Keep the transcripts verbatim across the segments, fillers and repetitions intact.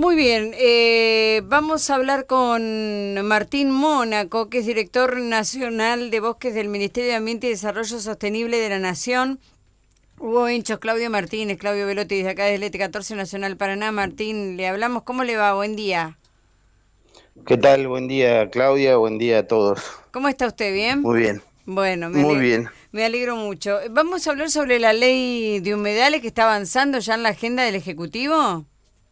Muy bien, eh, vamos a hablar con Martín Mónaco, que es director nacional de bosques del Ministerio de Ambiente y Desarrollo Sostenible de la Nación. Hugo Hinchos, Claudio Martínez, Claudio Velotti, desde acá desde el E T catorce Nacional Paraná. Martín, le hablamos, ¿cómo le va? Buen día. ¿Qué tal? Buen día, Claudia. Buen día a todos. ¿Cómo está usted? ¿Bien? Muy bien, Bueno, me muy ale- bien. me alegro mucho. Vamos a hablar sobre la ley de humedales que está avanzando ya en la agenda del Ejecutivo.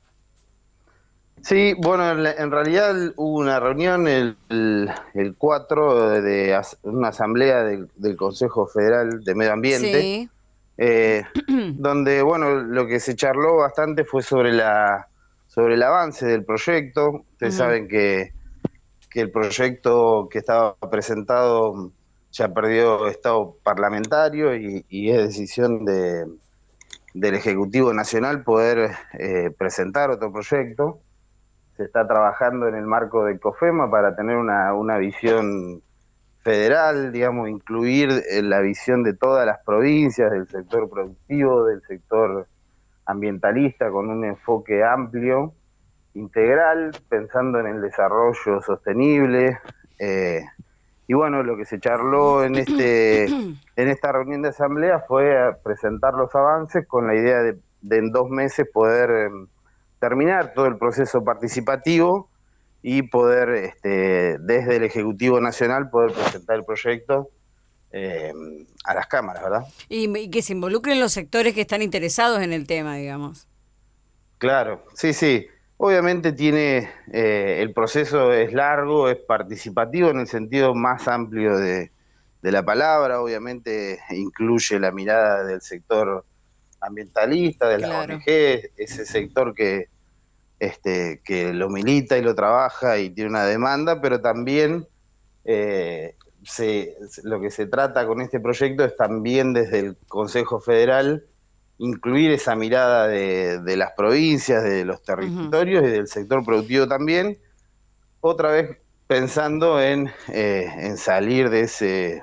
Sí, bueno, en, la- en realidad hubo una reunión el, el, el cuatro de as- una asamblea del, del Consejo Federal de Medio Ambiente, Sí. eh, donde, bueno, lo que se charló bastante fue sobre la sobre el avance del proyecto. Ustedes Ujú. saben que, que el proyecto que estaba presentado ya perdió estado parlamentario y, y es decisión de del Ejecutivo Nacional poder eh, presentar otro proyecto. Se está trabajando en el marco de COFEMA para tener una, una visión federal, digamos, incluir la visión de todas las provincias, del sector productivo, del sector ambientalista, con un enfoque amplio, integral, pensando en el desarrollo sostenible. Eh, y bueno, lo que se charló en, este, en esta reunión de asamblea fue presentar los avances con la idea de, de en dos meses poder eh, terminar todo el proceso participativo y poder, este, desde el Ejecutivo Nacional, poder presentar el proyecto eh, a las cámaras, ¿verdad? Y, y que se involucren los sectores que están interesados en el tema, digamos. Claro, sí, sí. Obviamente tiene, eh, el proceso es largo, es participativo en el sentido más amplio de, de la palabra, obviamente incluye la mirada del sector ambientalista, de las Claro. O N G, ese sector que, este, que lo milita y lo trabaja y tiene una demanda, pero también eh, se, lo que se trata con este proyecto es también desde el Consejo Federal incluir esa mirada de, de las provincias, de los Ujú. territorios y del sector productivo también, otra vez pensando en, eh, en salir de ese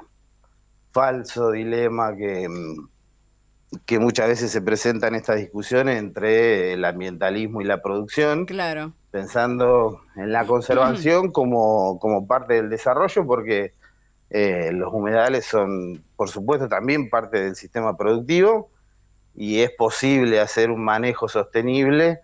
falso dilema que, que muchas veces se presenta en estas discusiones entre el ambientalismo y la producción, Claro. pensando en la conservación como, como parte del desarrollo, porque eh, los humedales son, por supuesto, también parte del sistema productivo y es posible hacer un manejo sostenible.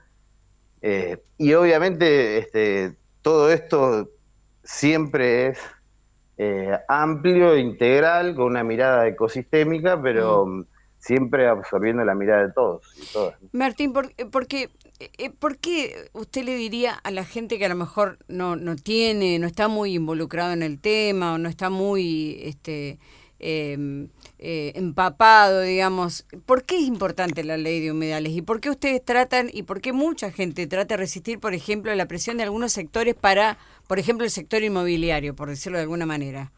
Eh, y obviamente este, todo esto siempre es eh, amplio, integral, con una mirada ecosistémica, Mm. pero um, siempre absorbiendo la mirada de todos y todas, ¿no? Martín, por, eh, porque, eh, ¿por qué usted le diría a la gente que a lo mejor no, no tiene, no está muy involucrado en el tema o no está muy este, eh, eh, empapado, digamos, ¿por qué es importante la ley de humedales? ¿Y por qué ustedes tratan y por qué mucha gente trata de resistir, por ejemplo, la presión de algunos sectores para, por ejemplo, el sector inmobiliario, por decirlo de alguna manera?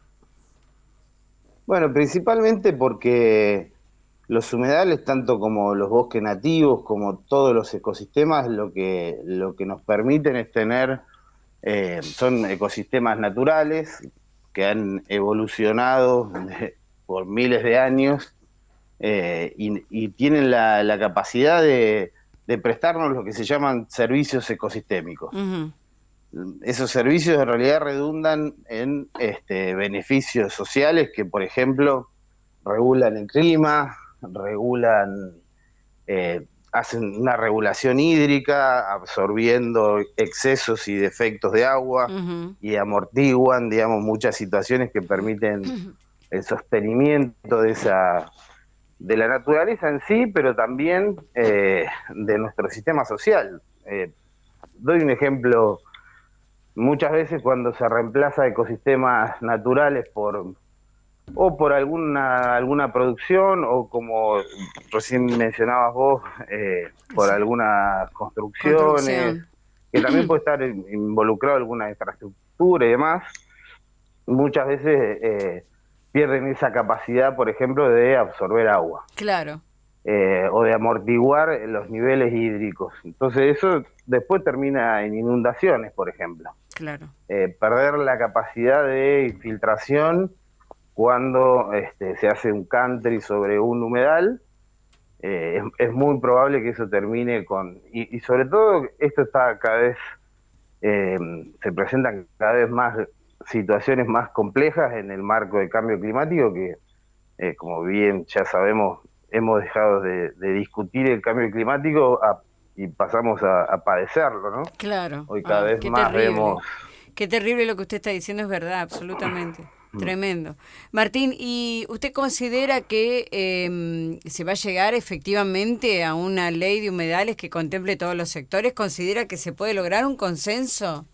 Bueno, principalmente porque los humedales, tanto como los bosques nativos, como todos los ecosistemas, lo que, lo que nos permiten es tener, eh, son ecosistemas naturales que han evolucionado de- por miles de años, eh, y, y tienen la, la capacidad de, de prestarnos lo que se llaman servicios ecosistémicos. Ujú. Esos servicios en realidad redundan en este, beneficios sociales que, por ejemplo, regulan el clima, regulan, eh, hacen una regulación hídrica, absorbiendo excesos y defectos de agua Ujú. y amortiguan, digamos, muchas situaciones que permiten el sostenimiento de esa de la naturaleza en sí, pero también eh, de nuestro sistema social. Eh, doy un ejemplo. Muchas veces cuando se reemplaza ecosistemas naturales por o por alguna alguna producción o como recién mencionabas vos, eh, por Sí. algunas construcciones, Construcción. que también puede estar involucrado alguna infraestructura y demás, muchas veces eh, pierden esa capacidad, por ejemplo, de absorber agua, Claro, eh, o de amortiguar los niveles hídricos. Entonces eso después termina en inundaciones, por ejemplo. claro. Eh, perder la capacidad de infiltración cuando este, se hace un country sobre un humedal, eh, es, es muy probable que eso termine con... Y, y sobre todo esto está cada vez... Eh, se presentan cada vez más situaciones más complejas en el marco del cambio climático que, eh, como bien ya sabemos, hemos dejado de, de discutir el cambio climático a, y pasamos a, a padecerlo, ¿no? Claro, Hoy cada ah, vez qué más terrible. vemos... Qué terrible lo que usted está diciendo, es verdad, absolutamente. Tremendo. Martín, ¿y usted considera que eh, se va a llegar efectivamente a una ley de humedales que contemple todos los sectores? ¿Considera que se puede lograr un consenso?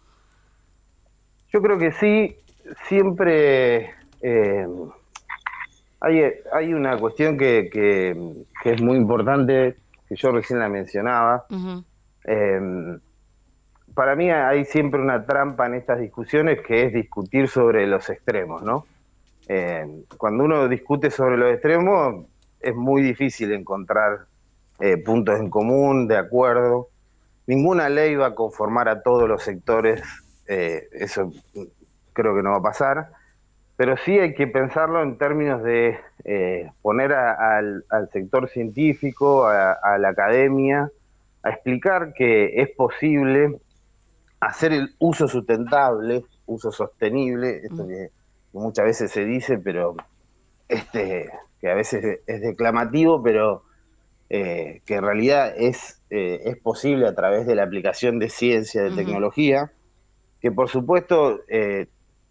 Yo creo que sí, siempre eh, hay, hay una cuestión que, que, que es muy importante, que yo recién la mencionaba. Uh-huh. Eh, para mí hay siempre una trampa en estas discusiones que es discutir sobre los extremos, ¿no? Eh, cuando uno discute sobre los extremos es muy difícil encontrar eh, puntos en común, de acuerdo. Ninguna ley va a conformar a todos los sectores, eh, eso creo que no va a pasar, pero sí hay que pensarlo en términos de eh, poner a, a, al, al sector científico, a, a la academia, a explicar que es posible hacer el uso sustentable, uso sostenible, esto que muchas veces se dice, pero este que a veces es declamativo, pero eh, que en realidad es, eh, es posible a través de la aplicación de ciencia, de Uh-huh. tecnología, que por supuesto eh,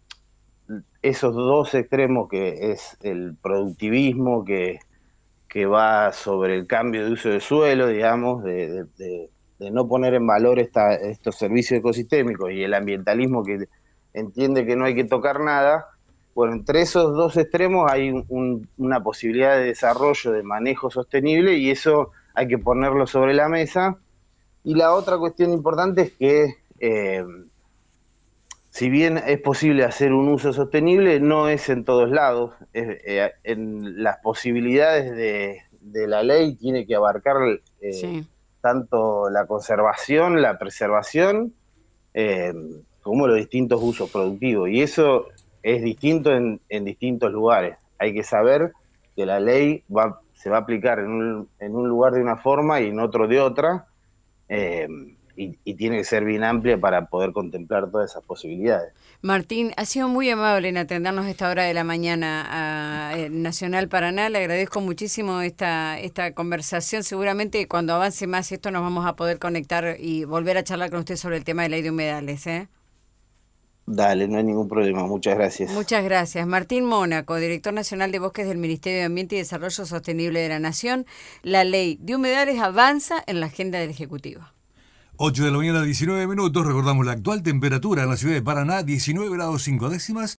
esos dos extremos que es el productivismo, que, que va sobre el cambio de uso del suelo, digamos, de, de, de de no poner en valor esta, estos servicios ecosistémicos y el ambientalismo que entiende que no hay que tocar nada, bueno, entre esos dos extremos hay un, un, una posibilidad de desarrollo, de manejo sostenible y eso hay que ponerlo sobre la mesa. Y la otra cuestión importante es que eh, si bien es posible hacer un uso sostenible, no es en todos lados. Es, eh, en las posibilidades de, de la ley tiene que abarcar eh, sí. tanto la conservación, la preservación, eh, como los distintos usos productivos. Y eso es distinto en, en distintos lugares. Hay que saber que la ley va, se va a aplicar en un, en un lugar de una forma y en otro de otra, eh, y, y tiene que ser bien amplia para poder contemplar todas esas posibilidades. Martín, ha sido muy amable en atendernos a esta hora de la mañana a Nacional Paraná. Le agradezco muchísimo esta, esta conversación. Seguramente cuando avance más esto nos vamos a poder conectar y volver a charlar con usted sobre el tema de ley de humedales, ¿eh? Dale, no hay ningún problema. Muchas gracias. Muchas gracias. Martín Mónaco, director nacional de Bosques del Ministerio de Ambiente y Desarrollo Sostenible de la Nación. La ley de humedales avanza en la agenda del Ejecutivo. ocho de la mañana, diecinueve minutos. Recordamos la actual temperatura en la ciudad de Paraná, diecinueve grados cinco décimas.